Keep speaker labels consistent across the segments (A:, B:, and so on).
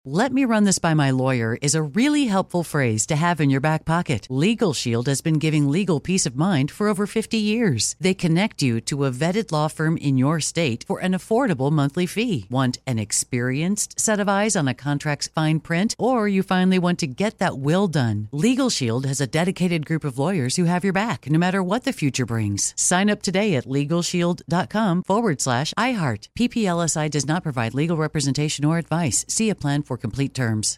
A: "Let me run this by my lawyer" is a really helpful phrase to have in your back pocket. Legal Shield has been giving legal peace of mind for over 50 years. They connect you to a vetted law firm in your state for an affordable monthly fee. Want an experienced set of eyes on a contract's fine print? Or you finally want to get that will done? Legal Shield has a dedicated group of lawyers who have your back, no matter what the future brings. Sign up today at LegalShield.com/iHeart. PPLSI does not provide legal representation or advice. See a plan for complete terms.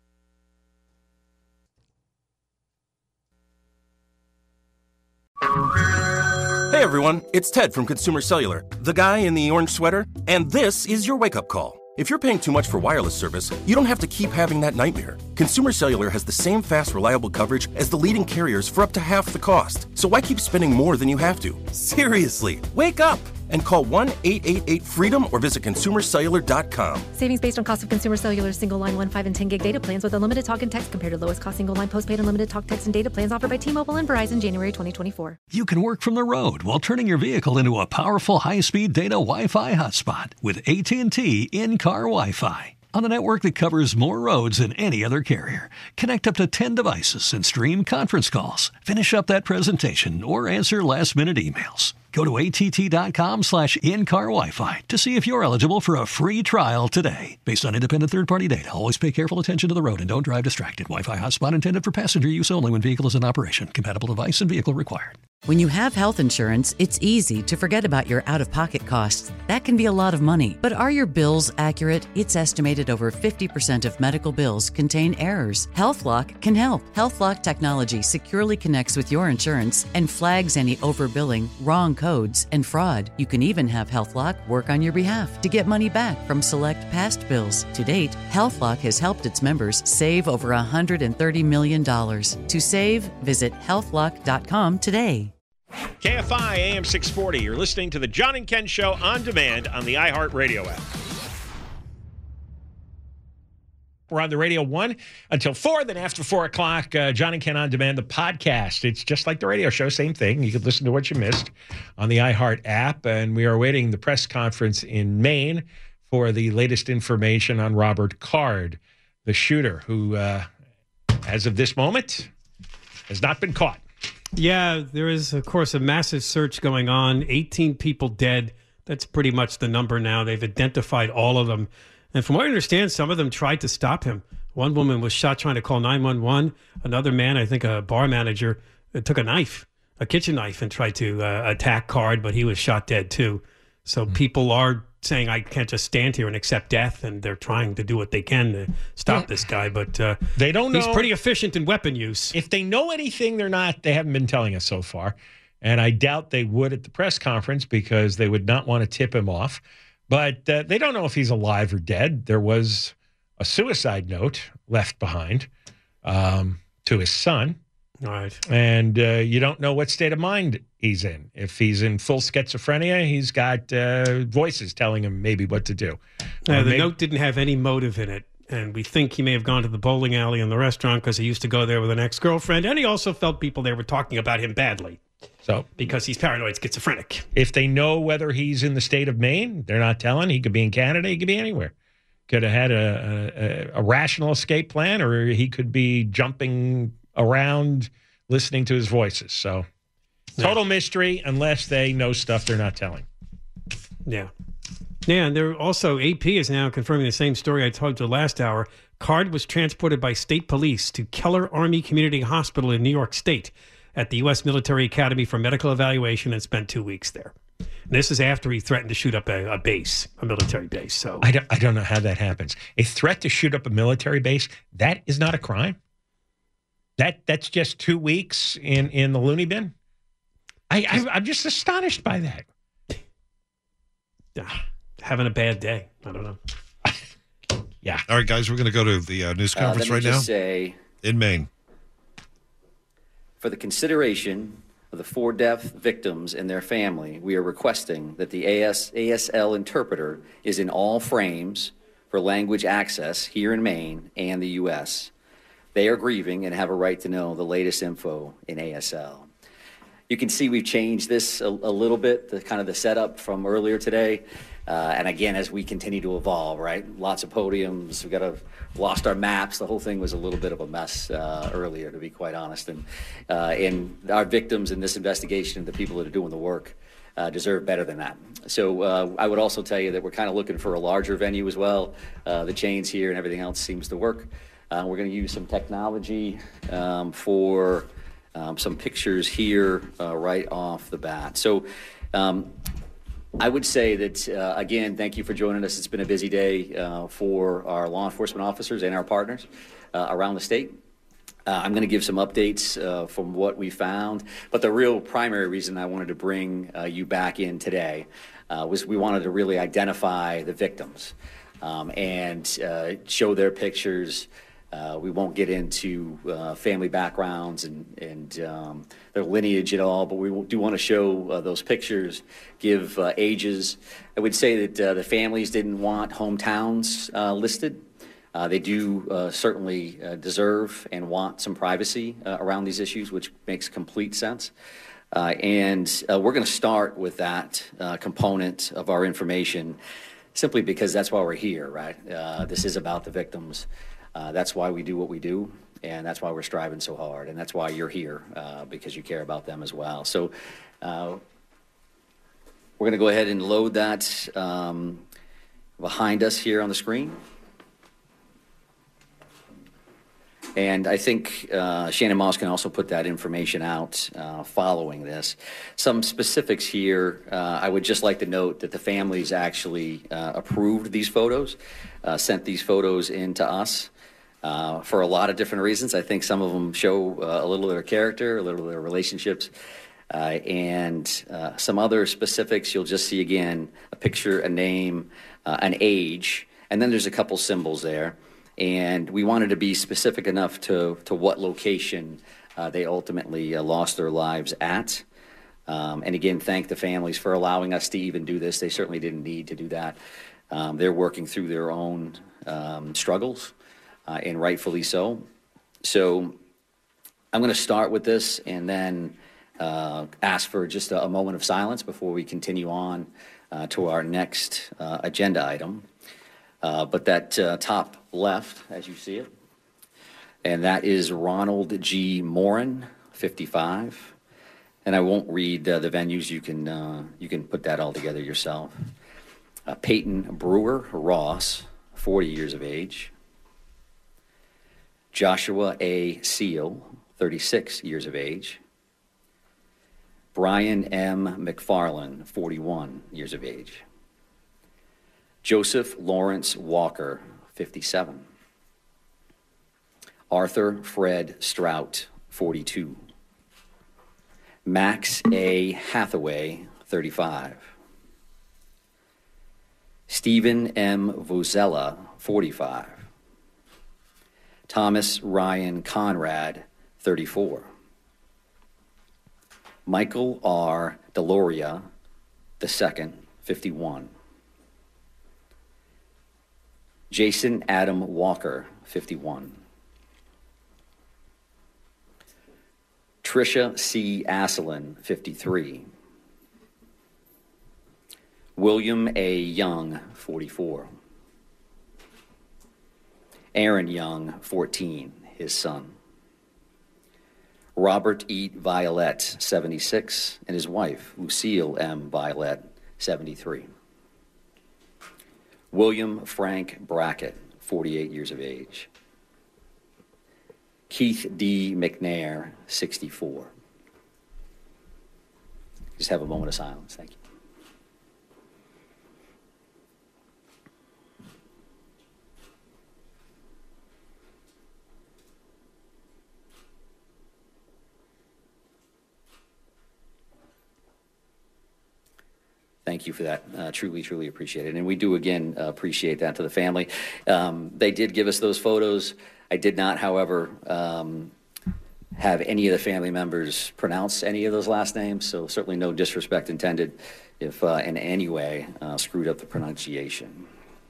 B: Hey everyone, it's Ted from Consumer Cellular, the guy in the orange sweater, and this is your wake-up call. If you're paying too much for wireless service, you don't have to keep having that nightmare. Consumer Cellular has the same fast, reliable coverage as the leading carriers for up to half the cost. So why keep spending more than you have to? Seriously, wake up and call 1-888-FREEDOM or visit consumercellular.com.
C: Savings based on cost of Consumer Cellular single line 1, 5, and 10 gig data plans with unlimited talk and text compared to lowest cost single line postpaid unlimited talk, text, and data plans offered by T-Mobile and Verizon January 2024.
D: You can work from the road while turning your vehicle into a powerful high-speed data Wi-Fi hotspot with AT&T in-car Wi-Fi. On a network that covers more roads than any other carrier. Connect up to 10 devices and stream conference calls. Finish up that presentation or answer last-minute emails. Go to att.com/in-car Wi-Fi to see if you're eligible for a free trial today. Based on independent third-party data, always pay careful attention to the road and don't drive distracted. Wi-Fi hotspot intended for passenger use only when vehicle is in operation. Compatible device and vehicle required.
A: When you have health insurance, it's easy to forget about your out-of-pocket costs. That can be a lot of money. But are your bills accurate? It's estimated over 50% of medical bills contain errors. HealthLock can help. HealthLock technology securely connects with your insurance and flags any overbilling, wrong codes, and fraud. You can even have HealthLock work on your behalf to get money back from select past bills. To date, HealthLock has helped its members save over $130 million. To save, visit healthlock.com today.
E: KFI AM 640. You're listening to the John and Ken Show on demand on the iHeartRadio app. We're on the radio 1 until 4. Then after 4 o'clock, John and Ken on demand, the podcast. It's just like the radio show, same thing. You can listen to what you missed on the iHeart app. And we are awaiting the press conference in Maine for the latest information on Robert Card, the shooter who, as of this moment, has not been caught.
F: Yeah, there is, of course, a massive search going on. 18 people dead. That's pretty much the number now. They've identified all of them. And from what I understand, some of them tried to stop him. One woman was shot trying to call 911. Another man, I think a bar manager, took a knife, a kitchen knife, and tried to attack Card, but he was shot dead too. So people are saying, I can't just stand here and accept death, and they're trying to do what they can to stop this guy. But
E: they don't know.
F: He's pretty efficient in weapon use.
E: If they know anything, they haven't been telling us so far. And I doubt they would at the press conference because they would not want to tip him off. But they don't know if he's alive or dead. There was a suicide note left behind to his son.
F: All right.
E: And you don't know what state of mind he's in. If he's in full schizophrenia, he's got voices telling him maybe what to do.
F: The note didn't have any motive in it. And we think he may have gone to the bowling alley and the restaurant because he used to go there with an ex-girlfriend. And he also felt people there were talking about him badly.
E: So
F: because he's paranoid schizophrenic.
E: If they know whether he's in the state of Maine, they're not telling. He could be in Canada. He could be anywhere. Could have had a rational escape plan, or he could be jumping around listening to his voices. So total mystery unless they know stuff they're not telling.
F: Yeah. Yeah, and they're also, AP is now confirming the same story I told you last hour. Card was transported by state police to Keller Army Community Hospital in New York State at the U.S. Military Academy for medical evaluation and spent 2 weeks there. And this is after he threatened to shoot up a base, a military base. So
E: I don't know how that happens. A threat to shoot up a military base, that is not a crime. That's just 2 weeks in the loony bin. I'm just astonished by that.
F: Having a bad day. I don't know.
E: Yeah.
G: All right, guys, we're going to go to the news conference right now. In Maine.
H: For the consideration of the 4 deaf victims and their family, we are requesting that the ASL interpreter is in all frames for language access here in Maine and the U.S. They are grieving and have a right to know the latest info in ASL. You can see we've changed this a little bit, the setup from earlier today. And again, as we continue to evolve, right? Lots of podiums. Lost our maps. The whole thing was a little bit of a mess earlier, to be quite honest. And our victims in this investigation, the people that are doing the work, deserve better than that. So I would also tell you that we're kind of looking for a larger venue as well. The chains here and everything else seems to work. We're going to use some technology for some pictures here right off the bat. So I would say that, again, thank you for joining us. It's been a busy day for our law enforcement officers and our partners around the state. I'm going to give some updates from what we found, but the real primary reason I wanted to bring you back in today was we wanted to really identify the victims and show their pictures. We won't get into family backgrounds and their lineage at all, but we do want to show those pictures, give ages. I would say that the families didn't want hometowns listed. They do certainly deserve and want some privacy around these issues, which makes complete sense. And we're going to start with that component of our information simply because that's why we're here, right? This is about the victims. That's why we do what we do, and that's why we're striving so hard, and that's why you're here, because you care about them as well. So we're going to go ahead and load that behind us here on the screen. And I think Shannon Moss can also put that information out following this. Some specifics here, I would just like to note that the families actually approved these photos, sent these photos in to us for a lot of different reasons. I think some of them show a little of their character, a little of their relationships, and some other specifics. You'll just see, again, a picture, a name, an age, and then there's a couple symbols there. And we wanted to be specific enough to what location they ultimately lost their lives at. And again, thank the families for allowing us to even do this. They certainly didn't need to do that. They're working through their own struggles, and rightfully so. So I'm going to start with this and then ask for just a moment of silence before we continue on to our next agenda item. But that top left, as you see it, and that is Ronald G. Morin, 55. And I won't read the venues. You can put that all together yourself. Peyton Brewer Ross, 40 years of age. Joshua A. Seal, 36 years of age. Brian M. McFarland, 41 years of age. Joseph Lawrence Walker, 57. Arthur Fred Strout, 42. Max A. Hathaway, 35. Stephen M. Vozella, 45. Thomas Ryan Conrad, 34. Michael R. Deloria, II, 51. Jason Adam Walker, 51. Tricia C. Asselin, 53. William A. Young, 44. Aaron Young, 14, his son. Robert E. Violet, 76, and his wife, Lucille M. Violet, 73. William Frank Brackett, 48 years of age. Keith D. McNair, 64. Just have a moment of silence. Thank you. Thank you for that. Truly, truly appreciate it. And we do, again, appreciate that to the family. They did give us those photos. I did not, however, have any of the family members pronounce any of those last names, so certainly no disrespect intended if in any way screwed up the pronunciation.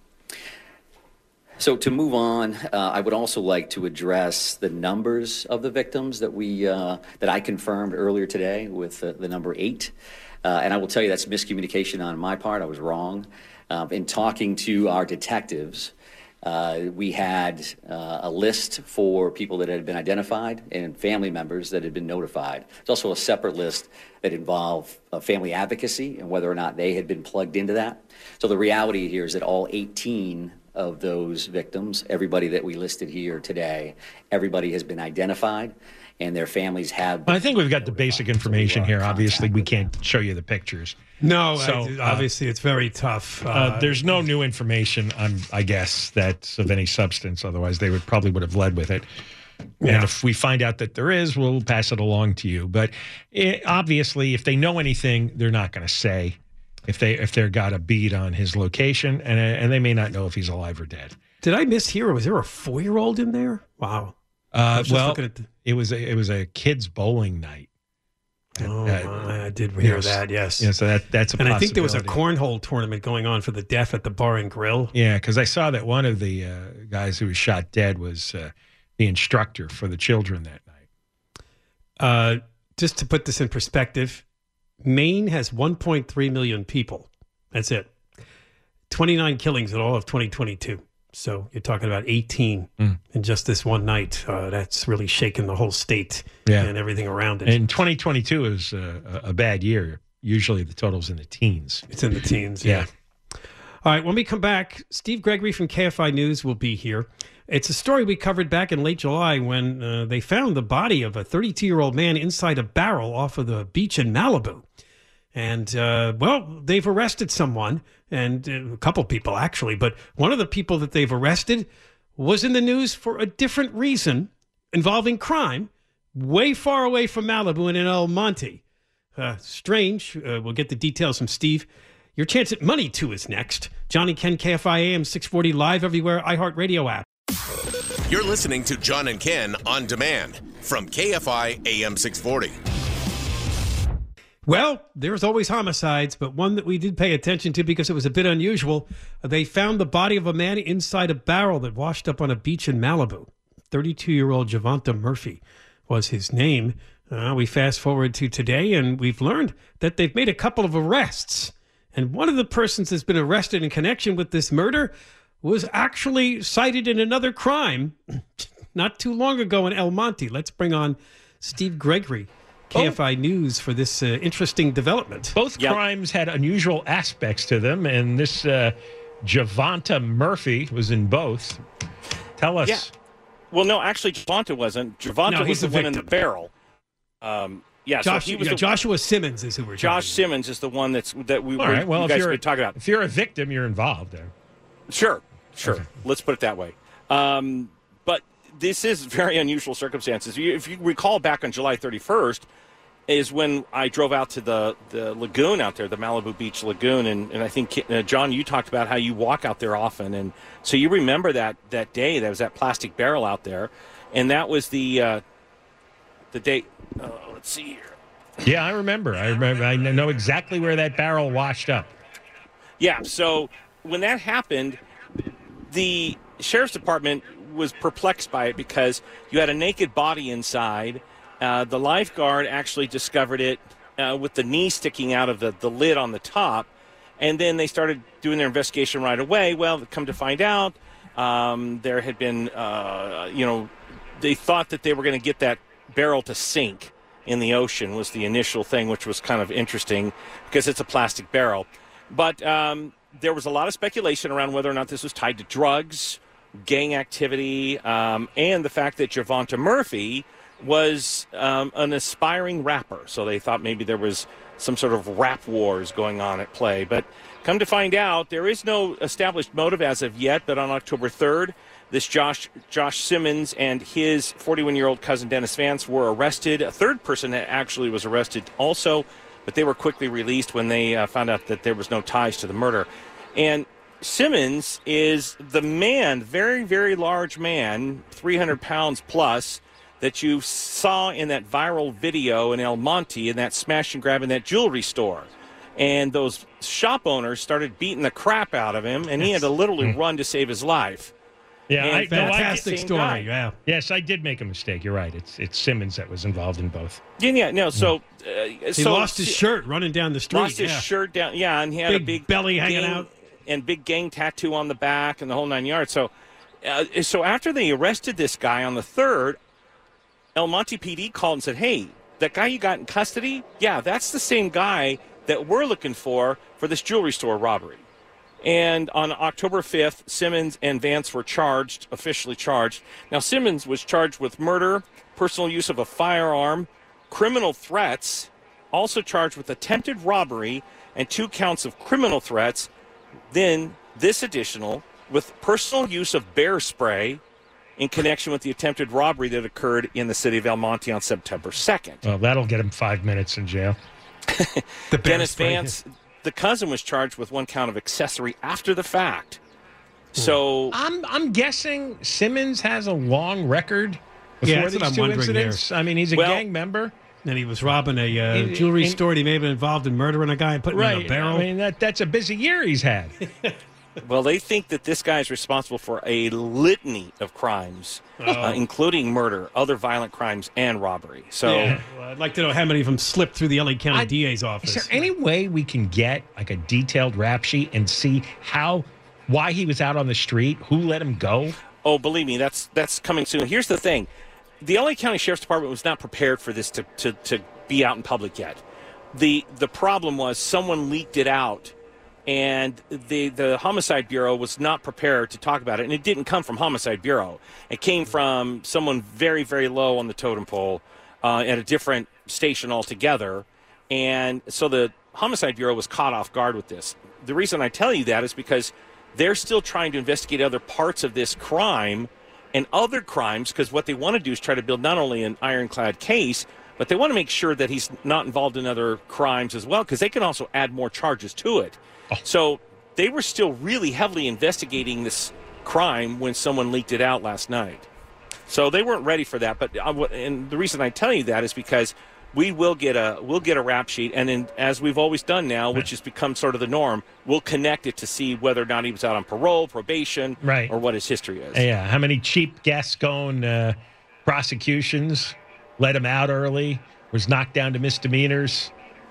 H: So to move on, I would also like to address the numbers of the victims that that I confirmed earlier today with the number 8. And I will tell you that's miscommunication on my part. I was wrong. In talking to our detectives, we had a list for people that had been identified and family members that had been notified. There's also a separate list that involved family advocacy and whether or not they had been plugged into that. So the reality here is that all 18 of those victims, everybody that we listed here today, everybody has been identified and their families have.
E: I think we've got the basic information here. Obviously, we can't show you the pictures.
F: No, obviously it's very tough.
E: There's no new information, I guess, that's of any substance. Otherwise, they would have led with it. Yeah. And if we find out that there is, we'll pass it along to you. But obviously, if they know anything, they're not going to say if they're got a bead on his location, and they may not know if he's alive or dead.
F: Did I mishear? Was there a 4-year-old in there? Wow.
E: It was a kids' bowling night.
F: I did hear that. Yes.
E: Yeah. So that's a.
F: And I think there was a cornhole tournament going on for the deaf at the Bar and Grill.
E: Yeah, because I saw that one of the guys who was shot dead was the instructor for the children that
F: night. Just to put this in perspective, Maine has 1.3 million people. That's it. 29 killings in all of 2022. So you're talking about 18 in just this one night. That's really shaken the whole state and everything around it.
E: And 2022 is a bad year. Usually the total's in the teens.
F: It's in the teens, yeah. All right, when we come back, Steve Gregory from KFI News will be here. It's a story we covered back in late July when they found the body of a 32-year-old man inside a barrel off of the beach in Malibu. And, they've arrested someone, and a couple people, actually. But one of the people that they've arrested was in the news for a different reason involving crime way far away from Malibu and in El Monte. Strange. We'll get the details from Steve. Your chance at money, too, is next. John and Ken, KFI AM 640, live everywhere, iHeartRadio app.
I: You're listening to John and Ken on demand from KFI AM 640.
F: Well, there's always homicides, but one that we did pay attention to because it was a bit unusual. They found the body of a man inside a barrel that washed up on a beach in Malibu. 32-year-old Javonta Murphy was his name. We fast forward to today, and we've learned that they've made a couple of arrests. And one of the persons that's been arrested in connection with this murder was actually cited in another crime not too long ago in El Monte. Let's bring on Steve Gregory, KFI News, for this interesting development.
E: Both crimes had unusual aspects to them, and this Javonta Murphy was in both. Tell us.
J: Yeah. Well, no, actually, Javonta wasn't. Javonta was the one in the barrel.
F: Joshua Simmons is who we're talking about.
J: Josh Simmons is the one that we
E: All right, well,
J: you guys were talking about.
E: If you're a victim, you're involved there.
J: Sure. Okay. Let's put it that way. But this is very unusual circumstances. If you recall, back on July 31st is when I drove out to the lagoon out there, the Malibu Beach Lagoon, and I think, John, you talked about how you walk out there often, and so you remember that day, there was that plastic barrel out there, and that was the day, let's see here.
E: Yeah, I remember. I know exactly where that barrel washed up.
J: Yeah, so when that happened, the sheriff's department was perplexed by it because you had a naked body inside. The lifeguard actually discovered it with the knee sticking out of the lid on the top, and then they started doing their investigation right away. Well, come to find out, there had been, they thought that they were going to get that barrel to sink in the ocean was the initial thing, which was kind of interesting because it's a plastic barrel. But there was a lot of speculation around whether or not this was tied to drugs, gang activity, and the fact that Javonta Murphy was an aspiring rapper. So they thought maybe there was some sort of rap wars going on at play. But come to find out, there is no established motive as of yet, but on October 3rd, this Josh Simmons and his 41-year-old cousin Dennis Vance were arrested. A third person actually was arrested also, but they were quickly released when they found out that there was no ties to the murder. And Simmons is the man, very, very large man, 300 pounds plus, that you saw in that viral video in El Monte in that smash and grab in that jewelry store. And those shop owners started beating the crap out of him, and he had to literally run to save his life.
E: Yeah,
F: fantastic story. Yeah.
E: Yes, I did make a mistake. You're right. It's Simmons that was involved in both.
J: Yeah. No. So
F: he lost his shirt running down the street.
J: Lost his shirt down. Yeah, and he had a big
F: belly hanging out.
J: and big gang tattoo on the back and the whole 9 yards. So after they arrested this guy on the 3rd, El Monte PD called and said, hey, that guy you got in custody, yeah, that's the same guy that we're looking for this jewelry store robbery. And on October 5th, Simmons and Vance were officially charged. Now, Simmons was charged with murder, personal use of a firearm, criminal threats, also charged with attempted robbery and 2 counts of criminal threats. Then this additional with personal use of bear spray in connection with the attempted robbery that occurred in the city of El Monte on September 2nd.
E: Well, that'll get him 5 minutes in jail.
J: Dennis Vance, the cousin, was charged with 1 count of accessory after the fact. So
E: I'm guessing Simmons has a long record before these 2 incidents. I mean, he's a gang member.
F: And he was robbing a jewelry store. He may have been involved in murdering a guy and putting him in a barrel.
E: I mean, that's a busy year he's had.
J: Well, they think that this guy is responsible for a litany of crimes, including murder, other violent crimes, and robbery. So,
F: well, I'd like to know how many of them slipped through the LA County DA's office.
E: Is there any way we can get like a detailed rap sheet and see why he was out on the street, who let him go?
J: Oh, believe me, that's coming soon. Here's the thing. The LA County Sheriff's Department was not prepared for this to be out in public yet. The problem was someone leaked it out, and the Homicide Bureau was not prepared to talk about it, and it didn't come from Homicide Bureau. It came from someone very, very low on the totem pole at a different station altogether, and so the Homicide Bureau was caught off guard with this. The reason I tell you that is because they're still trying to investigate other parts of this crime and other crimes, because what they want to do is try to build not only an ironclad case, but they want to make sure that he's not involved in other crimes as well, because they can also add more charges to it. So they were still really heavily investigating this crime when someone leaked it out last night. So they weren't ready for that. But and the reason I tell you that is because we'll get a rap sheet, and then, as we've always done now, which has become sort of the norm, we'll connect it to see whether or not he was out on parole, probation, or what his history is.
E: Yeah, how many cheap Gascon prosecutions let him out early, was knocked down to misdemeanors.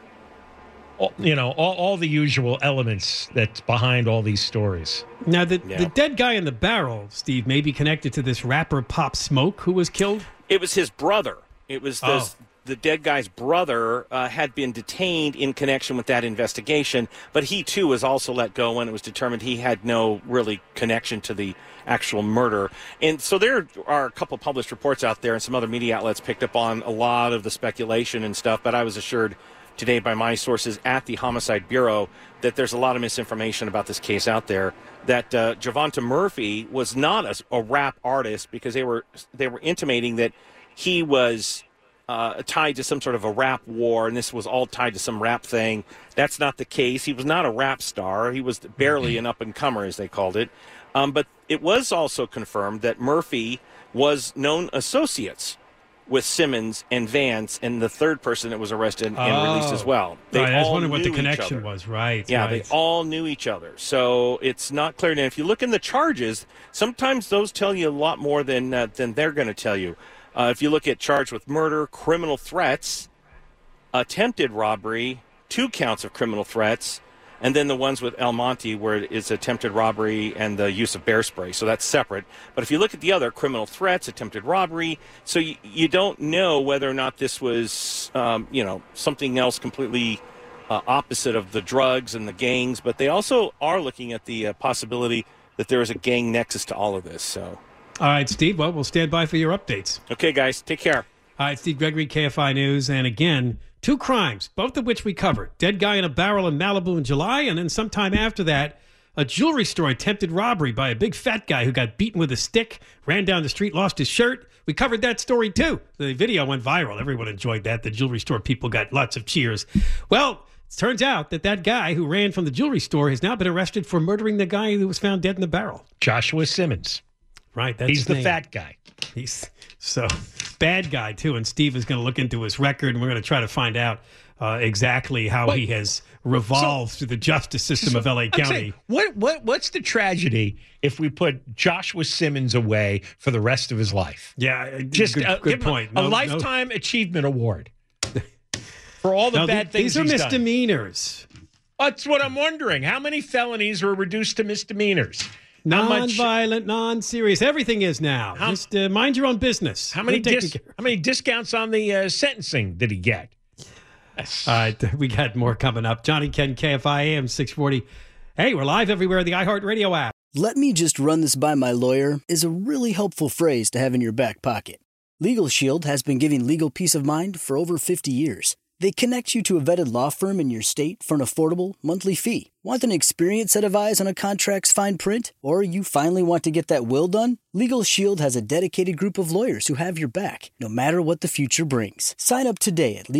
E: All the usual elements that's behind all these stories.
F: Now, the dead guy in the barrel, Steve, may be connected to this rapper Pop Smoke, who was killed?
J: It was his brother. It was the dead guy's brother had been detained in connection with that investigation, but he, too, was also let go when it was determined he had no really connection to the actual murder. And so there are a couple published reports out there, and some other media outlets picked up on a lot of the speculation and stuff, but I was assured today by my sources at the Homicide Bureau that there's a lot of misinformation about this case out there, that Javonte Murphy was not a rap artist, because they were intimating that he was tied to some sort of a rap war, and this was all tied to some rap thing. That's not the case. He was not a rap star. He was barely an up-and-comer, as they called it. But it was also confirmed that Murphy was known associates with Simmons and Vance, and the third person that was arrested and released as well. They
F: I was
J: all
F: wondering what
J: knew
F: the connection
J: each other.
F: was. Right.
J: Yeah,
F: right.
J: they all knew each other. So it's not clear. And if you look in the charges, sometimes those tell you a lot more than they're going to tell you. If you look at charged with murder, criminal threats, attempted robbery, 2 counts of criminal threats, and then the ones with El Monte where it's attempted robbery and the use of bear spray. So that's separate. But if you look at the other, criminal threats, attempted robbery, so you don't know whether or not this was, something else completely opposite of the drugs and the gangs. But they also are looking at the possibility that there is a gang nexus to all of this. So,
F: all right, Steve. Well, we'll stand by for your updates.
J: Okay, guys. Take care.
F: All right, Steve Gregory, KFI News. And again, 2 crimes, both of which we covered. Dead guy in a barrel in Malibu in July, and then sometime after that, a jewelry store attempted robbery by a big fat guy who got beaten with a stick, ran down the street, lost his shirt. We covered that story, too. The video went viral. Everyone enjoyed that. The jewelry store people got lots of cheers. Well, it turns out that guy who ran from the jewelry store has now been arrested for murdering the guy who was found dead in the barrel.
E: Joshua Simmons.
F: Right.
E: He's the fat guy.
F: He's so bad guy, too. And Steve is going to look into his record, and we're going to try to find out exactly how he has revolved through the justice system of LA County.
E: What's the tragedy if we put Joshua Simmons away for the rest of his life?
F: Yeah,
E: just
F: good point.
E: A lifetime achievement award for all the bad things
F: these are
E: he's
F: misdemeanors.
E: That's what I'm wondering. How many felonies were reduced to misdemeanors?
F: Non-violent, non-serious. Everything is now. Just mind your own business.
E: How many discounts on the sentencing did he get?
F: Yes. All right, we got more coming up. John and Ken, KFI AM 640. Hey, we're live everywhere in the iHeartRadio app.
K: Let me just run this by my lawyer is a really helpful phrase to have in your back pocket. Legal Shield has been giving legal peace of mind for over 50 years. They connect you to a vetted law firm in your state for an affordable monthly fee. Want an experienced set of eyes on a contract's fine print? Or you finally want to get that will done? Legal Shield has a dedicated group of lawyers who have your back, no matter what the future brings. Sign up today at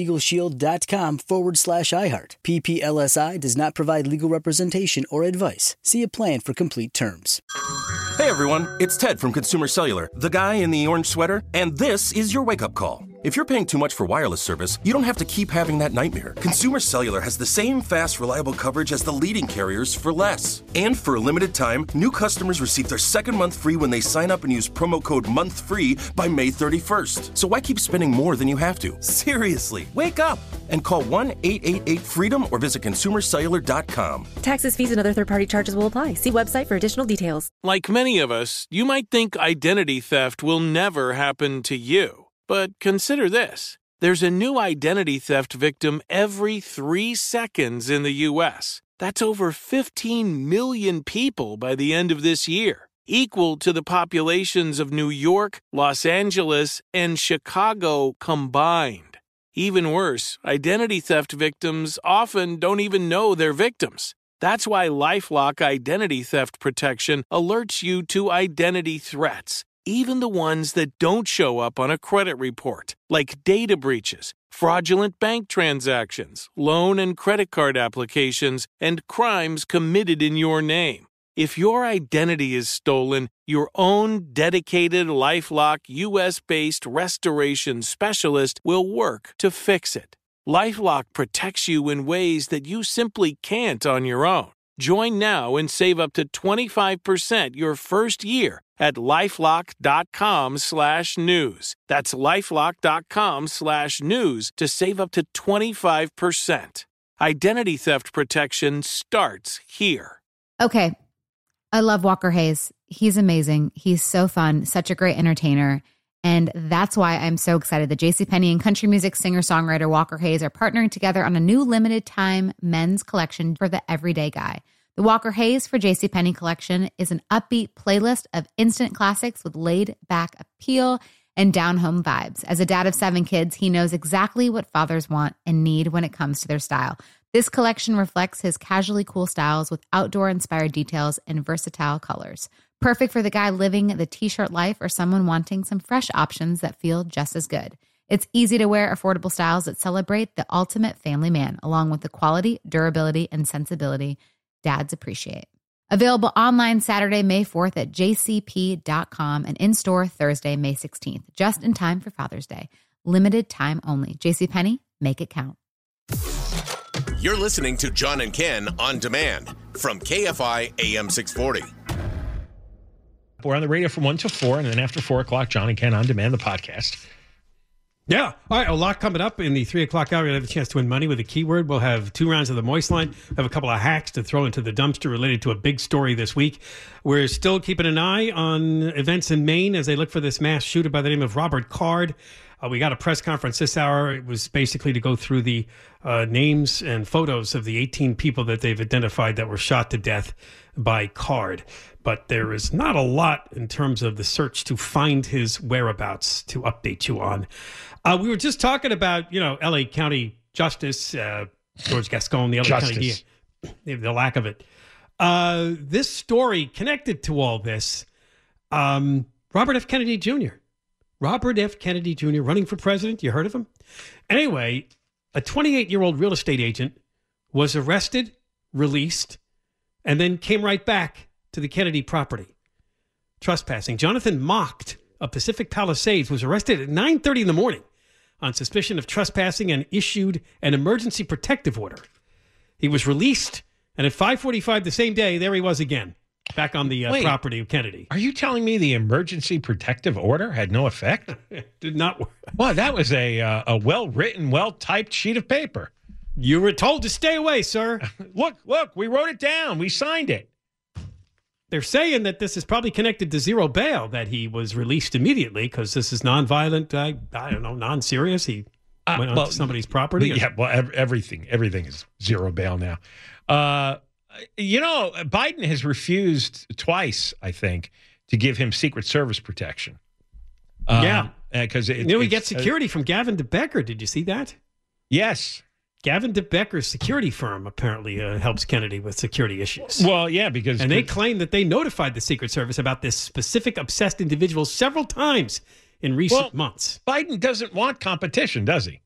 K: LegalShield.com/iHeart. PPLSI does not provide legal representation or advice. See a plan for complete terms.
B: Hey everyone, it's Ted from Consumer Cellular, the guy in the orange sweater, and this is your wake-up call. If you're paying too much for wireless service, you don't have to keep having that nightmare. Consumer Cellular has the same fast, reliable coverage as the leading carriers for less. And for a limited time, new customers receive their second month free when they sign up and use promo code MONTHFREE by May 31st. So why keep spending more than you have to? Seriously, wake up and call 1-888-FREEDOM or visit consumercellular.com.
C: Taxes, fees, and other third-party charges will apply. See website for additional details.
L: Like many of us, you might think identity theft will never happen to you. But consider this. There's a new identity theft victim every 3 seconds in the U.S. That's over 15 million people by the end of this year, equal to the populations of New York, Los Angeles, and Chicago combined. Even worse, identity theft victims often don't even know they're victims. That's why LifeLock Identity Theft Protection alerts you to identity threats, even the ones that don't show up on a credit report, like data breaches, fraudulent bank transactions, loan and credit card applications, and crimes committed in your name. If your identity is stolen, your own dedicated LifeLock U.S.-based restoration specialist will work to fix it. LifeLock protects you in ways that you simply can't on your own. Join now and save up to 25% your first year at LifeLock.com/news. That's LifeLock.com/news to save up to 25%. Identity theft protection starts here.
M: Okay. I love Walker Hayes. He's amazing. He's so fun, such a great entertainer. And that's why I'm so excited that JCPenney and country music singer-songwriter Walker Hayes are partnering together on a new limited-time men's collection for the everyday guy. The Walker Hayes for JCPenney collection is an upbeat playlist of instant classics with laid-back appeal and down-home vibes. As a dad of 7 kids, he knows exactly what fathers want and need when it comes to their style. This collection reflects his casually cool styles with outdoor-inspired details and versatile colors. Perfect for the guy living the t-shirt life or someone wanting some fresh options that feel just as good. It's easy to wear, affordable styles that celebrate the ultimate family man, along with the quality, durability, and sensibility dads appreciate. Available online Saturday, May 4th at jcp.com and in-store Thursday, May 16th, just in time for Father's Day. Limited time only. JCPenney, make it count.
I: You're listening to John and Ken on demand from KFI AM 640.
E: We're on the radio from 1 to 4, and then after 4 o'clock, John and Ken on demand, the podcast.
F: Yeah. All right. A lot coming up in the 3 o'clock hour. We'll have a chance to win money with a keyword. We'll have 2 rounds of the Moist Line. We'll have a couple of hacks to throw into the dumpster related to a big story this week. We're still keeping an eye on events in Maine as they look for this mass shooter by the name of Robert Card. We got a press conference this hour. It was basically to go through the names and photos of the 18 people that they've identified that were shot to death by Card. But there is not a lot in terms of the search to find his whereabouts to update you on. We were just talking about, L.A. County Justice, George Gascon, the L.A. County DA, the lack of it. This story connected to all this, Robert F. Kennedy Jr. Robert F. Kennedy Jr. running for president. You heard of him? Anyway, a 28-year-old real estate agent was arrested, released, and then came right back to the Kennedy property. Trespassing. Jonathan Mocht of Pacific Palisades was arrested at 9:30 in the morning on suspicion of trespassing and issued an emergency protective order. He was released, and at 5:45 the same day, there he was again, back on the property of Kennedy.
E: Are you telling me the emergency protective order had no effect?
F: Did not work.
E: Well, that was a well-written, well-typed sheet of paper.
F: You were told to stay away, sir.
E: Look, we wrote it down. We signed it.
F: They're saying that this is probably connected to zero bail, that he was released immediately because this is nonviolent, I don't know, non-serious. He went onto somebody's property.
E: Yeah, well, everything is zero bail now. Biden has refused twice, I think, to give him Secret Service protection. Because
F: he gets security from Gavin DeBecker. Did you see that?
E: Yes.
F: Gavin DeBecker's security firm apparently helps Kennedy with security issues.
E: Well, yeah, because...
F: And they claim that they notified the Secret Service about this specific obsessed individual several times in recent months.
E: Biden doesn't want competition, does he?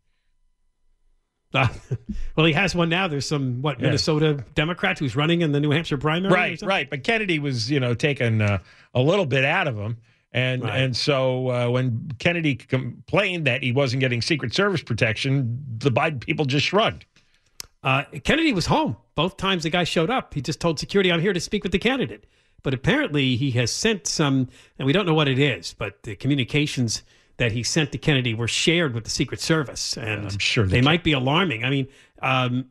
F: Well, he has one now. There's some, Minnesota Democrat who's running in the New Hampshire primary?
E: Right. But Kennedy was, taking a little bit out of him. And so when Kennedy complained that he wasn't getting Secret Service protection, the Biden people just shrugged.
F: Kennedy was home both times the guy showed up. He just told security, I'm here to speak with the candidate. But apparently he has sent some, and we don't know what it is, but the communications that he sent to Kennedy were shared with the Secret Service. And
E: I'm sure
F: they might be alarming. I mean,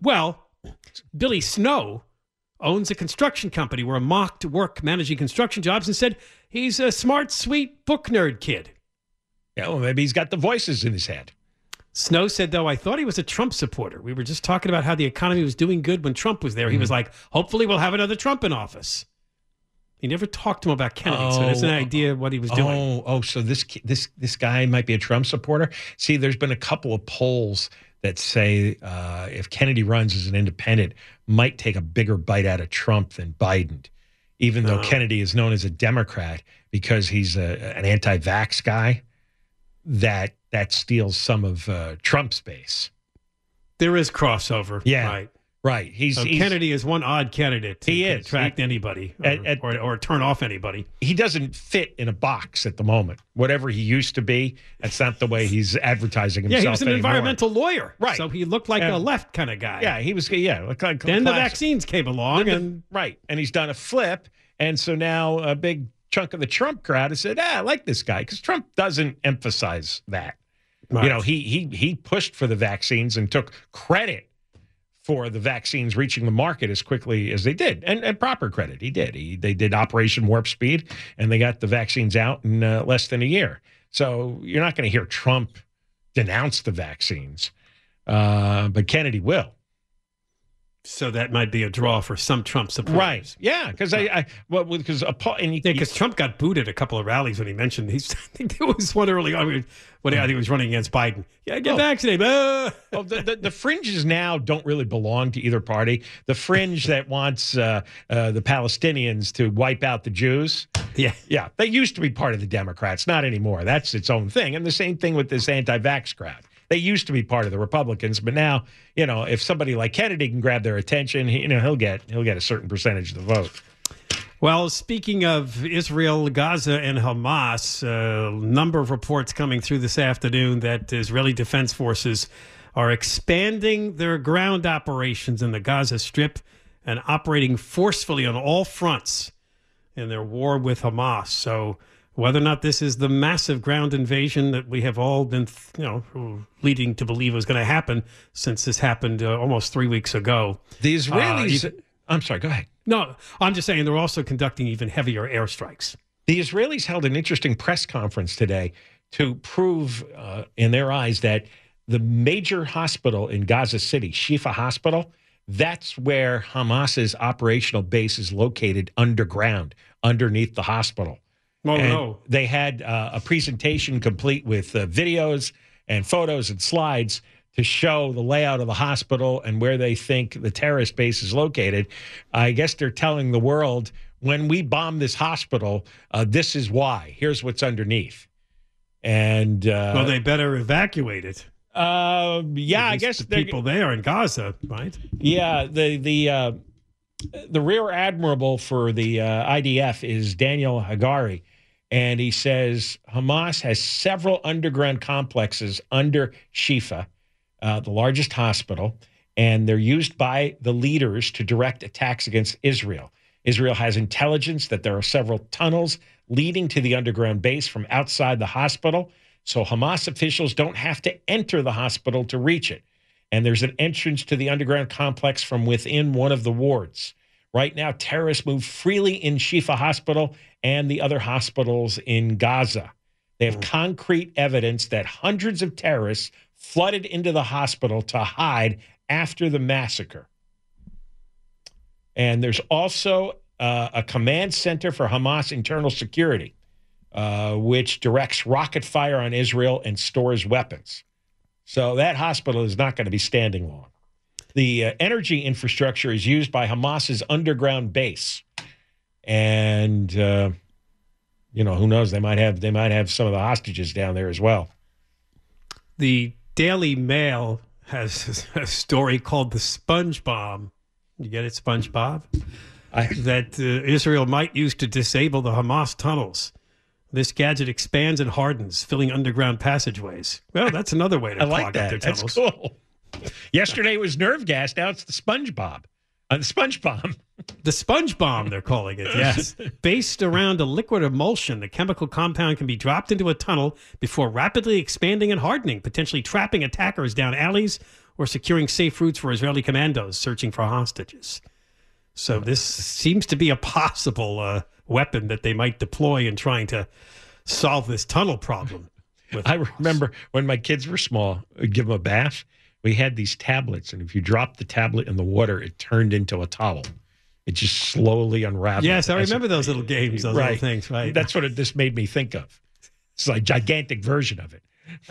F: Billy Snow owns a construction company where a mocked work managing construction jobs and said he's a smart, sweet book nerd kid.
E: Yeah, well, maybe he's got the voices in his head.
F: Snow said, though, I thought he was a Trump supporter. We were just talking about how the economy was doing good when Trump was there. Mm-hmm. He was like, hopefully we'll have another Trump in office. He never talked to him about Kennedy, so there's an idea what he was doing.
E: So this guy might be a Trump supporter? See, there's been a couple of polls that say if Kennedy runs as an independent, might take a bigger bite out of Trump than Biden, even though Kennedy is known as a Democrat because he's an anti-vax guy. That steals some of Trump's base.
F: There is crossover.
E: Yeah. Right.
F: Kennedy is one odd candidate to attract anybody or turn off anybody.
E: He doesn't fit in a box at the moment. Whatever he used to be, that's not the way he's advertising himself.
F: Yeah, he was an
E: anymore.
F: Environmental lawyer.
E: Right.
F: So he looked like a left kind of guy.
E: Yeah, he was. Like
F: then the vaccines came along.
E: Right. And he's done a flip. And so now a big chunk of the Trump crowd has said, I like this guy, because Trump doesn't emphasize that. Right. He pushed for the vaccines and took credit for the vaccines reaching the market as quickly as they did, and proper credit. He did. They did Operation Warp Speed, and they got the vaccines out in less than a year. So you're not going to hear Trump denounce the vaccines, but Kennedy will.
F: So that might be a draw for some Trump supporters.
E: Right. Yeah, because because
F: Trump got booed at a couple of rallies when he mentioned I think there was one early on when I think he was running against Biden. Yeah, get vaccinated.
E: The fringes now don't really belong to either party. The fringe that wants the Palestinians to wipe out the Jews. Yeah, they used to be part of the Democrats, not anymore. That's its own thing. And the same thing with this anti-vax crowd. They used to be part of the Republicans, but now, if somebody like Kennedy can grab their attention, he'll get a certain percentage of the vote.
F: Well, speaking of Israel, Gaza, and Hamas, a number of reports coming through this afternoon that Israeli Defense Forces are expanding their ground operations in the Gaza Strip and operating forcefully on all fronts in their war with Hamas. So whether or not this is the massive ground invasion that we have all been, leading to believe was going to happen since this happened almost 3 weeks ago.
E: The Israelis... I'm sorry, go ahead.
F: No, I'm just saying they're also conducting even heavier airstrikes.
E: The Israelis held an interesting press conference today to prove, in their eyes, that the major hospital in Gaza City, Shifa Hospital, that's where Hamas's operational base is located underground, underneath the hospital.
F: No.
E: They had a presentation complete with videos and photos and slides to show the layout of the hospital and where they think the terrorist base is located. I guess they're telling the world, when we bomb this hospital, this is why. Here's what's underneath. And
F: well, they better evacuate it.
E: I guess
F: the people there in Gaza, right?
E: Yeah, the rear admiral for the IDF is Daniel Hagari, and he says Hamas has several underground complexes under Shifa, the largest hospital, and they're used by the leaders to direct attacks against Israel. Israel has intelligence that there are several tunnels leading to the underground base from outside the hospital, so Hamas officials don't have to enter the hospital to reach it. and there's an entrance to the underground complex from within one of the wards. Right now, terrorists move freely in Shifa Hospital and the other hospitals in Gaza. They have concrete evidence that hundreds of terrorists flooded into the hospital to hide after the massacre. And there's also a command center for Hamas internal security, which directs rocket fire on Israel and stores weapons. So that hospital is not going to be standing long. The energy infrastructure is used by Hamas's underground base. And, who knows? They might have some of the hostages down there as well.
F: The Daily Mail has a story called the Sponge Bomb. You get it, SpongeBob? That Israel might use to disable the Hamas tunnels. This gadget expands and hardens, filling underground passageways. Well, that's another way to clog up their tunnels.
E: That's cool. Yesterday it was nerve gas. Now it's the Sponge Bomb. The Sponge Bomb.
F: The Sponge Bomb, they're calling it, yes. Based around a liquid emulsion, the chemical compound can be dropped into a tunnel before rapidly expanding and hardening, potentially trapping attackers down alleys or securing safe routes for Israeli commandos searching for hostages. So this seems to be a possible weapon that they might deploy in trying to solve this tunnel problem.
E: I remember when my kids were small, I'd give them a bath. We had these tablets, and if you dropped the tablet in the water, it turned into a towel. It just slowly unraveled.
F: Yes, I remember those little games, those little things, right?
E: That's what this made me think of. It's like a gigantic version of it.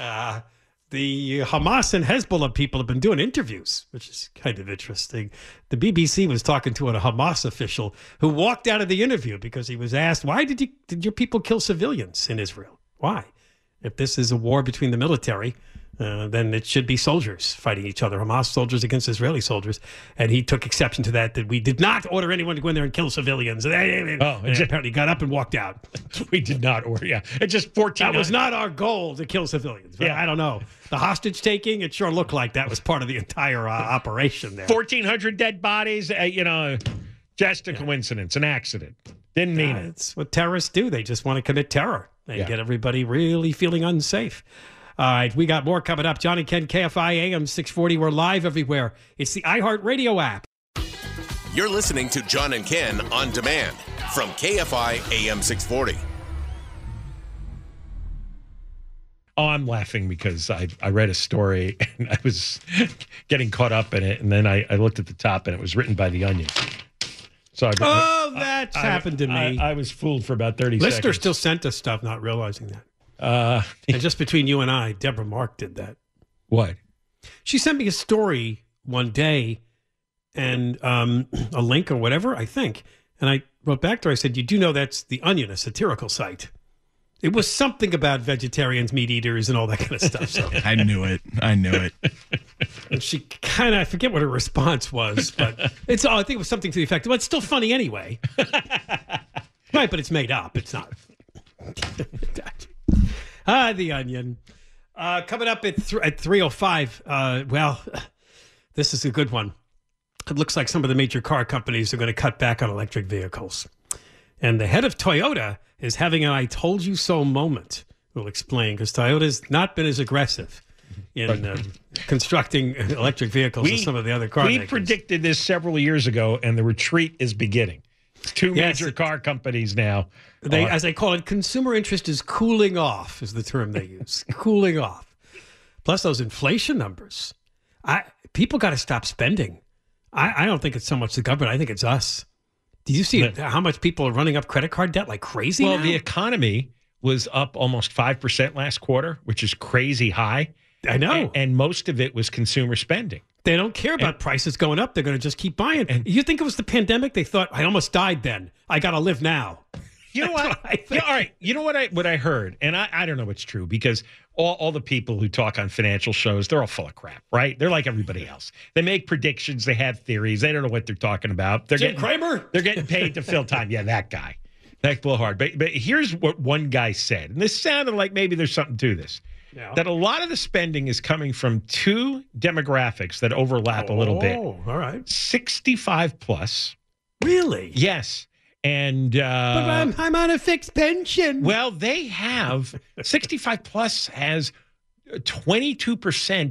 F: The Hamas and Hezbollah people have been doing interviews, which is kind of interesting. The BBC was talking to a Hamas official who walked out of the interview because he was asked, why did your people kill civilians in Israel? Why? If this is a war between the military, then it should be soldiers fighting each other, Hamas soldiers against Israeli soldiers. And he took exception to that we did not order anyone to go in there and kill civilians. And apparently got up and walked out.
E: We did not order, yeah. It's just 14.
F: That was not our goal to kill civilians. Right? Yeah. I don't know. The hostage taking, it sure looked like that was part of the entire operation there.
E: 1,400 dead bodies, just a coincidence, an accident. Didn't mean it.
F: It's what terrorists do. They just want to commit terror and get everybody really feeling unsafe. All right, we got more coming up. John and Ken, KFI AM 640. We're live everywhere. It's the iHeartRadio app.
I: You're listening to John and Ken on demand from KFI AM 640.
E: Oh, I'm laughing because I read a story and I was getting caught up in it, and then I looked at the top and it was written by The Onion. So
F: that's happened to me.
E: I was fooled for about 30 seconds.
F: Lister still sent us stuff, not realizing that. And just between you and I, Deborah Mark did that.
E: What?
F: She sent me a story one day and a link or whatever, I think. And I wrote back to her, I said, you do know that's The Onion, a satirical site. It was something about vegetarians, meat eaters, and all that kind of stuff. So
N: I knew it.
F: And she kind of, I forget what her response was, but I think it was something to the effect, well, it's still funny anyway. Right, but it's made up. It's not. The Onion. Coming up at 3:05. Well, this is a good one. It looks like some of the major car companies are going to cut back on electric vehicles. And the head of Toyota is having an I told you so moment. We'll explain, because Toyota's not been as aggressive in constructing electric vehicles as some of the other car makers.
E: We predicted this several years ago, and the retreat is beginning. Two major car companies now.
F: As they call it, consumer interest is cooling off, is the term they use. Cooling off. Plus those inflation numbers. People got to stop spending. I don't think it's so much the government. I think it's us. Do you see how much people are running up credit card debt like crazy now?
E: The economy was up almost 5% last quarter, which is crazy high.
F: I know.
E: And most of it was consumer spending.
F: They don't care about prices going up. They're going to just keep buying. And you think it was the pandemic? They thought, I almost died then. I got to live now.
E: You know what? All right. You know what I heard? And I don't know it's true, because all the people who talk on financial shows, they're all full of crap, right? They're like everybody else. They make predictions. They have theories. They don't know what they're talking about.
F: Jim Cramer?
E: They're getting paid to fill time. Yeah, that guy. That blowhard. But here's what one guy said. And this sounded like maybe there's something to this. Yeah. That a lot of the spending is coming from two demographics that overlap a little bit.
F: Oh, all right.
E: 65 plus.
F: Really?
E: Yes. And
F: but I'm on a fixed pension.
E: Well, they have 65 plus has 22%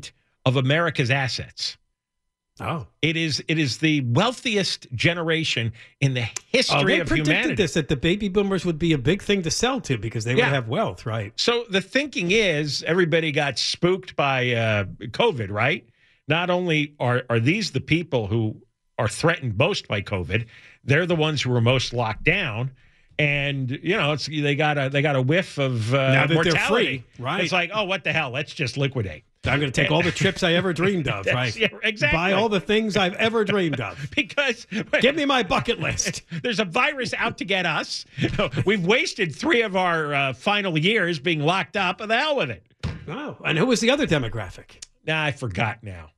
E: of America's assets.
F: Oh,
E: it is the wealthiest generation in the history of humanity. They
F: predicted this, that the baby boomers would be a big thing to sell to because they would have wealth, right?
E: So the thinking is everybody got spooked by COVID, right? Not only are these the people who are threatened most by COVID, they're the ones who are most locked down. And they got a whiff of
F: now that
E: mortality.
F: They're free, right?
E: It's like, oh, what the hell? Let's just liquidate.
F: I'm going to take all the trips I ever dreamed of, right?
E: Yeah, exactly.
F: Buy all the things I've ever dreamed of.
E: Because
F: give me my bucket list.
E: There's a virus out to get us. We've wasted 3 of our final years being locked up. The hell with it.
F: Oh, and who was the other demographic?
E: Nah, I forgot now.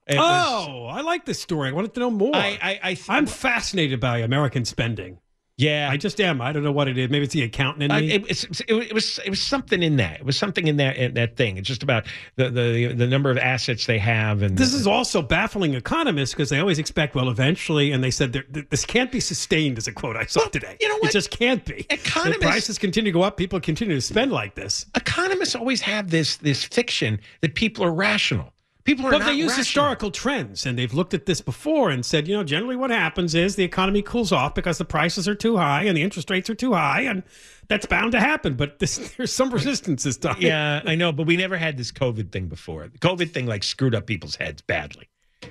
F: I like this story. I wanted to know more. I'm fascinated by American spending.
E: Yeah,
F: I just am. I don't know what it is. Maybe it's the accountant in me.
E: It was something in that. It was something in that thing. It's just about the number of assets they have. And
F: this is also baffling economists because they always expect, well, eventually, and they said this can't be sustained, is a quote I saw today.
E: You know what?
F: It just can't be.
E: Economists,
F: if prices continue to go up, people continue to spend like this.
E: Economists always have this fiction that people are rational. People are
F: but
E: not
F: they use
E: rational.
F: Historical trends, and they've looked at this before and said, generally what happens is the economy cools off because the prices are too high and the interest rates are too high, and that's bound to happen. But there's some resistance this time.
E: Yeah, I know, but we never had this COVID thing before. The COVID thing screwed up people's heads badly.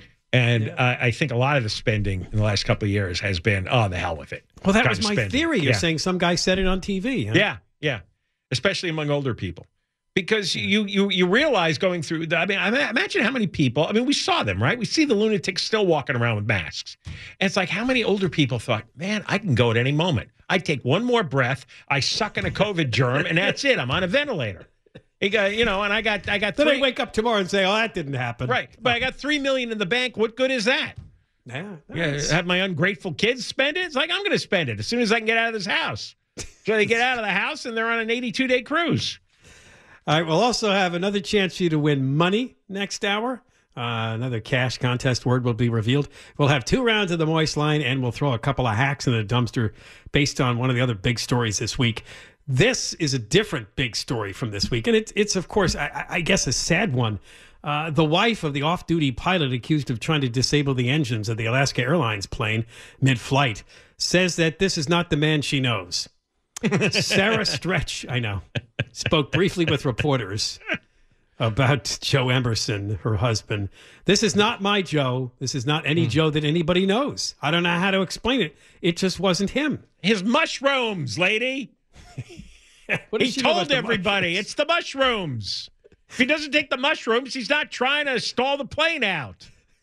E: And I think a lot of the spending in the last couple of years has been, the hell with it.
F: Well, that was my theory. You're saying some guy said it on TV. Huh?
E: Yeah. Especially among older people. Because you realize going through, imagine how many people, we saw them, right? We see the lunatics still walking around with masks. And it's like how many older people thought, man, I can go at any moment. I take one more breath, I suck in a COVID germ, and that's it. I'm on a ventilator. And I got
F: Then I wake up tomorrow and say, oh, that didn't happen.
E: Right. But I got $3 million in the bank. What good is that?
F: Yeah.
E: Have my ungrateful kids spend it? It's like, I'm going to spend it as soon as I can get out of this house. So they get out of the house and they're on an 82-day cruise.
F: All right, we'll also have another chance for you to win money next hour. Another cash contest word will be revealed. We'll have 2 rounds of the Moist Line, and we'll throw a couple of hacks in the dumpster based on one of the other big stories this week. This is a different big story from this week, and it's of course, I guess, a sad one. The wife of the off-duty pilot accused of trying to disable the engines of the Alaska Airlines plane mid-flight says that this is not the man she knows. Sarah Stretch, I know, spoke briefly with reporters about Joe Emerson, her husband. This is not my Joe. This is not any Joe that anybody knows. I don't know how to explain it. It just wasn't him.
E: His mushrooms, lady. He told everybody it's the mushrooms. If he doesn't take the mushrooms, he's not trying to stall the plane out.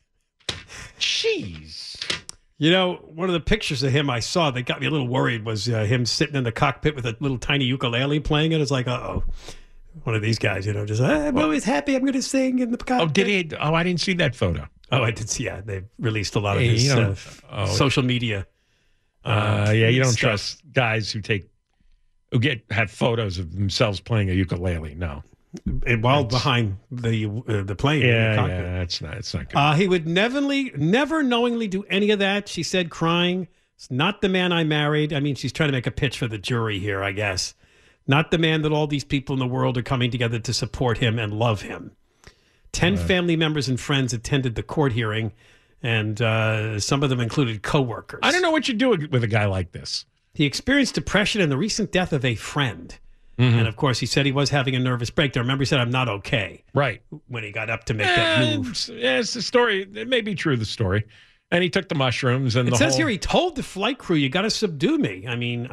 E: Jeez.
F: One of the pictures of him I saw that got me a little worried was him sitting in the cockpit with a little tiny ukulele playing it. It's like, uh-oh. One of these guys, just, I'm always happy I'm going to sing in the cockpit.
E: Oh, did he? Oh, I didn't see that photo.
F: Oh, I did see, yeah. They released a lot of his social media.
E: You don't trust guys who have photos of themselves playing a ukulele. No.
F: While behind the plane.
E: Yeah, it's not good.
F: He would never knowingly do any of that, she said, crying. It's not the man I married. She's trying to make a pitch for the jury here, I guess. Not the man that all these people in the world are coming together to support him and love him. 10 family members and friends attended the court hearing, and some of them included coworkers.
E: I don't know what you do with a guy like this.
F: He experienced depression and the recent death of a friend. Mm-hmm. And, of course, he said he was having a nervous breakdown. Remember, he said, I'm not okay.
E: Right.
F: When he got up to make that move.
E: Yeah, it's the story. It may be true, the story. And he took the mushrooms and
F: it says here he told the flight crew, you got to subdue me.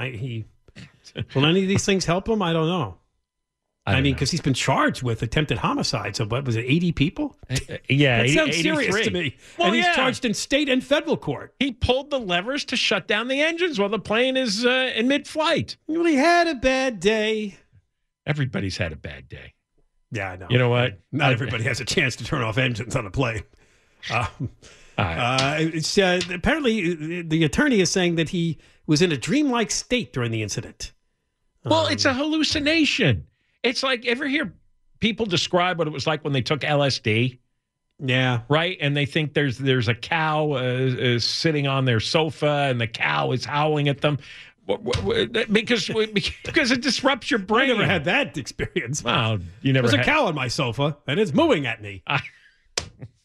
F: Will any of these things help him? I don't know. Because he's been charged with attempted homicide. So what was it, 80 people?
E: Yeah,
F: that sounds serious to me.
E: Well,
F: and he's charged in state and federal court.
E: He pulled the levers to shut down the engines while the plane is in mid-flight.
F: Well, he had a bad day.
E: Everybody's had a bad day.
F: Yeah, I know.
E: You know what?
F: Not everybody has a chance to turn off engines on a plane. Apparently, the attorney is saying that he was in a dreamlike state during the incident.
E: Well, it's a hallucination. It's like, ever hear people describe what it was like when they took LSD?
F: Yeah.
E: Right? And they think there's a cow sitting on their sofa and the cow is howling at them. Because it disrupts your brain.
F: I never had that experience.
E: Well, you never
F: There's a cow on my sofa and it's mooing at me.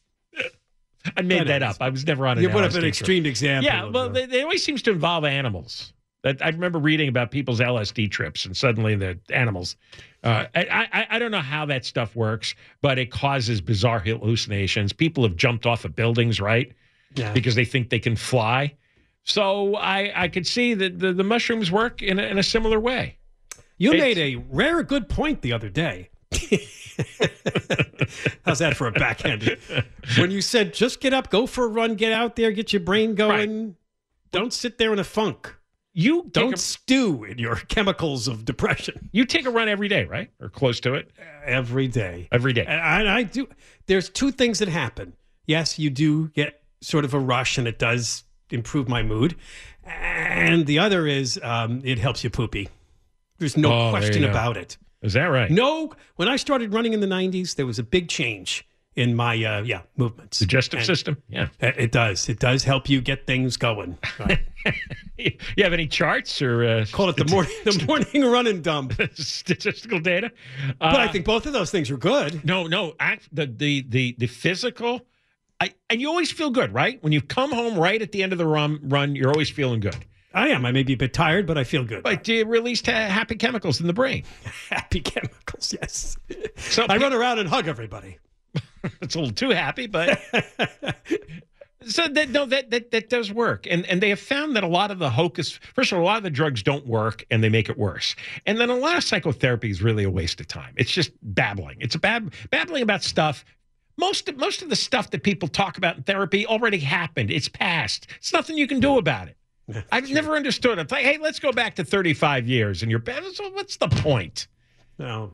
E: I made that up. I was never on an
F: You put up
E: LSD
F: an
E: trip.
F: extreme example.
E: Yeah, well, they always seems to involve animals. I remember reading about people's LSD trips, and suddenly the animals. I don't know how that stuff works, but it causes bizarre hallucinations. People have jumped off of buildings, right?
F: Yeah.
E: Because they think they can fly. So I could see that the mushrooms work in a similar way.
F: You made a rare good point the other day. How's that for a backhanded? When you said, just get up, go for a run, get out there, get your brain going. Right. Don't sit there in a funk. You don't stew in your chemicals of depression.
E: You take a run every day, right? Or close to it?
F: Every day.
E: Every day.
F: And I do. There's two things that happen. Yes, you do get sort of a rush, and it does improve my mood. And the other is it helps you poopy. There's no question about it.
E: Is that right?
F: No. When I started running in the 90s, there was a big change in my movements.
E: Digestive system? Yeah.
F: It does. It does help you get things going. Right.
E: You have any charts or
F: call it the morning run and dump
E: statistical data?
F: But I think both of those things are good.
E: No. The physical, and you always feel good, right? When you come home right at the end of the run, you're always feeling good.
F: I am. I may be a bit tired, but I feel good.
E: But you released happy chemicals in the brain.
F: Happy chemicals, yes. So I run around and hug everybody.
E: It's a little too happy, but so that does work. And they have found that a lot of the hocus, first of all, a lot of the drugs don't work and they make it worse. And then a lot of psychotherapy is really a waste of time. It's just babbling. It's babbling about stuff. Most of the stuff that people talk about in therapy already happened. It's past. It's nothing you can do about it. I've never understood it. It's like, hey, let's go back to 35 years and you're bad. So what's the point?
F: No.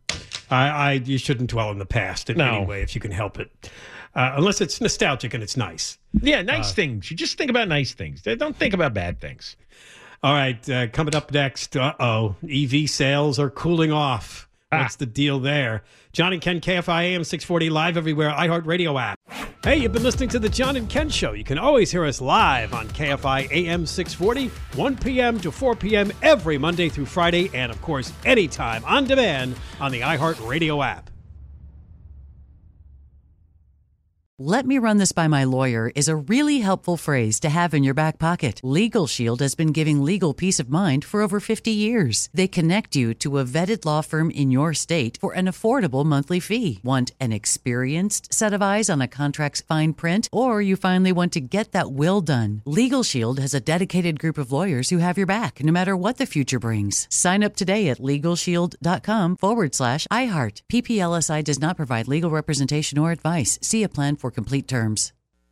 F: You shouldn't dwell in the past in any way if you can help it. Unless it's nostalgic and it's nice.
E: Yeah, nice things. You just think about nice things. Don't think about bad things.
F: All right, coming up next, EV sales are cooling off. What's the deal there? John and Ken, KFI AM 640, live everywhere, iHeartRadio app. Hey, you've been listening to The John and Ken Show. You can always hear us live on KFI AM 640, 1 p.m. to 4 p.m. every Monday through Friday, and, of course, anytime on demand on the iHeartRadio app.
A: Let me run this by my lawyer is a really helpful phrase to have in your back pocket. Legal Shield has been giving legal peace of mind for over 50 years. They connect you to a vetted law firm in your state for an affordable monthly fee. Want an experienced set of eyes on a contract's fine print? Or you finally want to get that will done? Legal Shield has a dedicated group of lawyers who have your back, no matter what the future brings. Sign up today at LegalShield.com/iHeart. PPLSI does not provide legal representation or advice. See a plan for complete terms.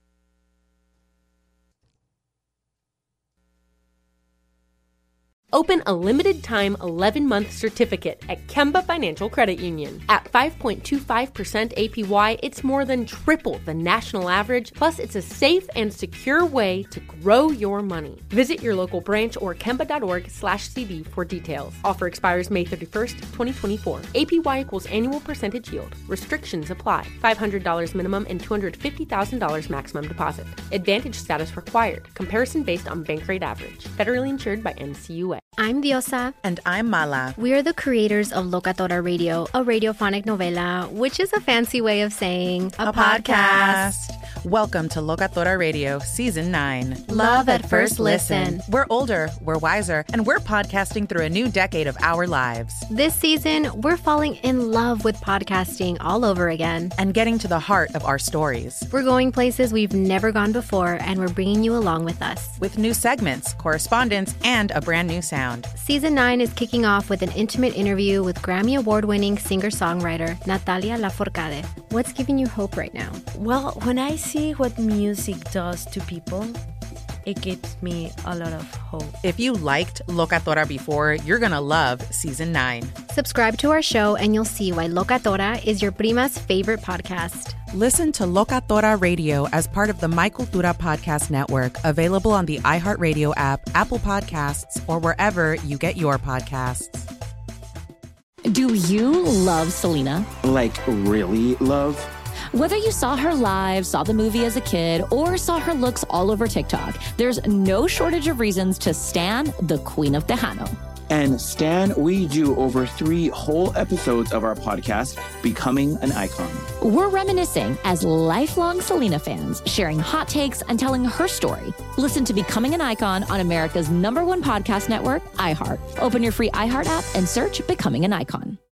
N: Open a limited-time 11-month certificate at Kemba Financial Credit Union. At 5.25% APY, it's more than triple the national average, plus it's a safe and secure way to grow your money. Visit your local branch or kemba.org/CD for details. Offer expires May 31st, 2024. APY equals annual percentage yield. Restrictions apply. $500 minimum and $250,000 maximum deposit. Advantage status required. Comparison based on bank rate average. Federally insured by NCUA.
O: I'm Diosa.
P: And I'm Mala.
O: We are the creators of Locatora Radio, a radiophonic novela, which is a fancy way of saying
P: a podcast. Welcome to Locatora Radio, Season 9.
O: Love at first listen.
P: We're older, we're wiser, and we're podcasting through a new decade of our lives.
O: This season, we're falling in love with podcasting all over again.
P: And getting to the heart of our stories.
O: We're going places we've never gone before, and we're bringing you along with us.
P: With new segments, correspondence, and a brand new sound.
O: Season 9 is kicking off with an intimate interview with Grammy Award-winning singer-songwriter Natalia Lafourcade. What's giving you hope right now?
Q: Well, when I see what music does to people, it gives me a lot of hope.
P: If you liked Locatora before, you're going to love Season 9.
O: Subscribe to our show and you'll see why Locatora is your prima's favorite podcast.
P: Listen to Locatora Radio as part of the My Cultura Podcast Network, available on the iHeartRadio app, Apple Podcasts, or wherever you get your podcasts.
R: Do you love Selena?
S: Like, really love?
R: Whether you saw her live, saw the movie as a kid, or saw her looks all over TikTok, there's no shortage of reasons to stan the Queen of Tejano.
S: And Stan, we do over 3 whole episodes of our podcast, Becoming an Icon.
R: We're reminiscing as lifelong Selena fans, sharing hot takes and telling her story. Listen to Becoming an Icon on America's #1 podcast network, iHeart. Open your free iHeart app and search Becoming an Icon.